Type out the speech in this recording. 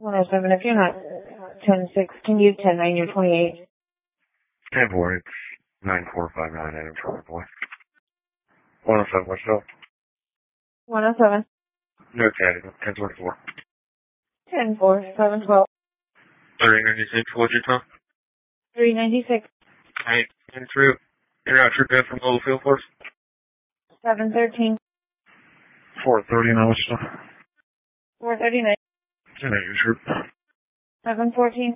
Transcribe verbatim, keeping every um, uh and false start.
one oh seven, if you're not ten six, can you ten nine, you're twenty-eight? ten four, it's nine four five nine, Adam Charlie Boy. one oh seven, what's up? one oh seven. No tatting, ten twenty-four. ten four, seven twelve. three ninety-six, what's your time? three ninety-six. Hey, in through. You're out your bed from Mobile Field Force? seven thirteen. four thirty-nine, what's your time? four thirty-nine. ten eight, your troop. seven fourteen.